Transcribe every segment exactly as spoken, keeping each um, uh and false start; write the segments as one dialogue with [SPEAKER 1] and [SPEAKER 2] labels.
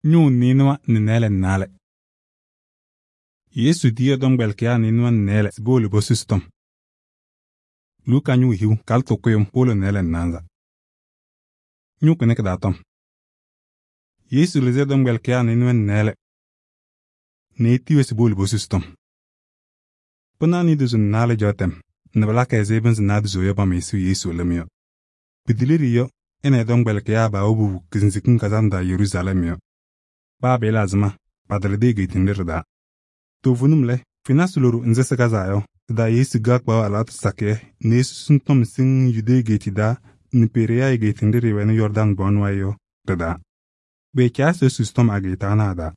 [SPEAKER 1] Nyu ninwa ninele nale. Yesu dia dom belkia ninwa nele sbolu bosystem. Luka nyu hiu kalto kuyum polo nele nanza. Nyu kunek datom. Yesu leze dom belkia ninwa nele. Neti sbolu bosystem. Puna ni duzun nale jotem. Nabalaka ezebens nadu yoba mesu Yesu lemio. Pidiliri yo ene dom belkia ba obu kinzikin kazanda Yerusalem yo. Ba belazma padrede gitindirda. Tovunumle finasuluru nzesagazayo da Yesu gakba alat sake nesu suntom sing yude getida niperia getindiri wen Jordan bonwayo tada. Be kyaso sustom agitana da.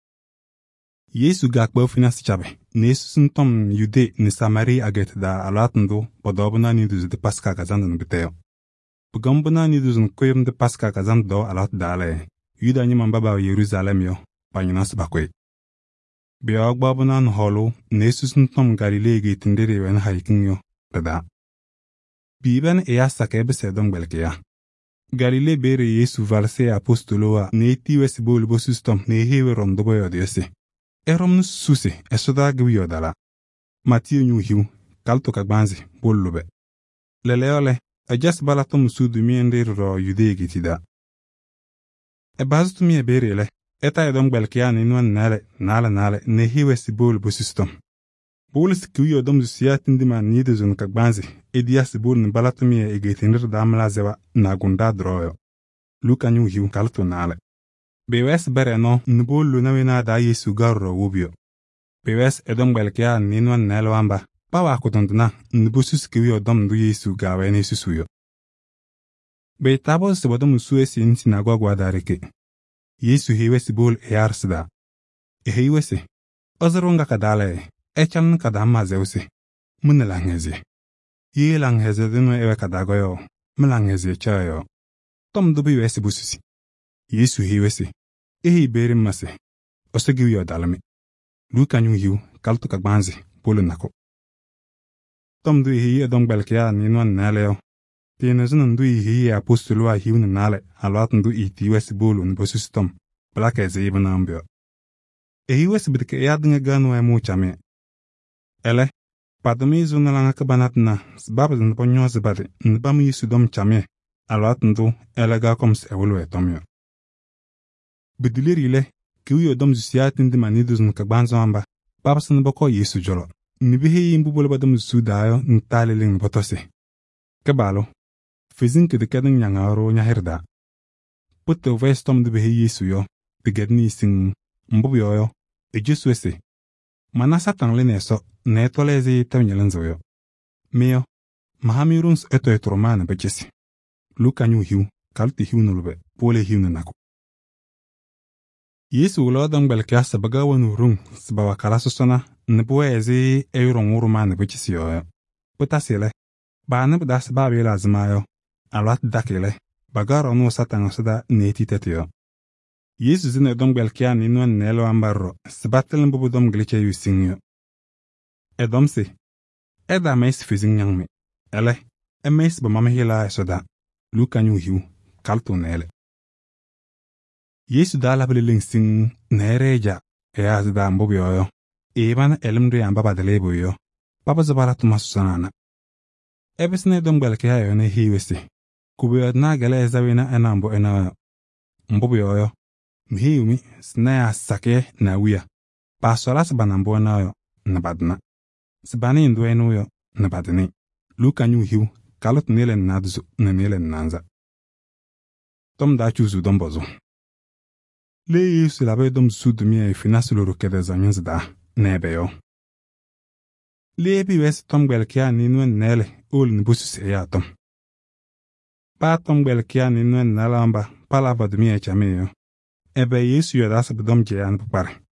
[SPEAKER 1] Yesu gakba finas chabe nesu suntom yude ni Samari agetida alatndo podobna ni duz de paska kazandan biteo. Pugambuna ni duz koyum de paska kazando alat dale. Yuda ni mambaba Yerusalem yo panyinas bakwe. Biya gbabunan holo nesus ntom Galilei gitindiri wen haikin yo tada. Biben eya sakebe sedom belkeya. Galilei bere Yesu valse apostoloa neti wesibol bosustom nehewe rondobo yodese. Erom nus suse esoda gwi dala. Matthew nyu hiu kalto kagbanzi bollube. Leleole ajas balatom sudu miendir ro yude gitida. E bazutumi e berele, eta edom belkia ninwan nale, nale nale, nehiwe si bol bosystem. Bolis kiwi odom zusia tindima niduzun kagbanzi, edia si bol nibalatumi e egetinir damla zewa na gunda droyo. Luka nyu hiu kalto nale. Bewes bere no, nibol lunawina da Yesu garro wubio. Bewes edom belkia ninwan nale wamba, pawa kutonduna, nibusus kiwi odom du Yesu gawe nesusuyo. Be tabo se bodom suwe sin sinagogwa dareke. Yesu hiwe si bol earsda. E hiwe se. Ozerunga kadale. Echan kadama zewse. Mune langeze. Ye langeze dino ewe kadagoyo. Melangeze chayo. Tom dubi wese bususi. Yesu hiwe se. Ehi beri mase. Osegiwi yodalame. Luka nyu hiu kaltu kagbanzi. Polo nako. Tom du ehi edong belkia ninwan naleo. Tienezun ndu ihi apostolo a hiu nale alat ndu iti wes bolu nbosustom blaka ezebe nambio. Ehi wes bidke yadnga ganu e muchame. Ele padmi zunalanga kabanatna sbab nponyo zbade nbam yisudom chame alat ndu elega koms ewulu etomyo. Bidilirile kiwi odom zusiatin di manidus nkagbanzo amba babas nboko Yesu jolo. Nibihi yimbubolo badam zudayo ntaliling nbotose. Kebalo Fizin ke de kedin nyangaro nyahirda. Putte vestom de behi Yesu yo, de gedni sing mbubyo yo, e Jesu ese. Mana satan le neso, ne tolezi tawnyelenzo yo. Meo, mahamiruns eto etromana bechesi. Luka nyu hiu, kalti hiu nulube, pole hiu nanako. Yesu ulodang belkia sabagawa nurung, sabawa kalasosona, nebuwe ezi eirong urumana bechesi yo. Puta sile, ba ne bdas babi lazima yo. Alat dakile, bagaro no satan osada neti tetio. Yesu zine dom belkia ninwan nelo ambarro, sabatel mbubu dom gliche yusingyo. Edom se, eda meis fizing nyangme. Ele, e meis ba mamehila esoda. Luka nyu hiu, kalto nele. Yesu da labeliling sing nereja, e azda mbubu yoyo. Eban elimri ambaba delebo yo. Papa zabaratu masusanana. Ebesne dom belkia yo ne hiwese. Kubiyot na gele ezawina enambo ena mbubu yoyo. Mhiumi snaya sake na wia. Pasola sabanambo na yo nabadna. Sabani indu enu yo nabadni. Luka nyu hiu kalot nile nadzu na nile nanza. Tom da chuzu dombozo. Le Yesu labe dom sudumie finasuluru kede zanyonzda nebe yo. Le ebi wes tom belkia ninwen nele ul nibusus eya tom. Pa tom belkia ninwen nalamba palava dumie chameyo. Ebe Yesu yodas bdom jean pupare.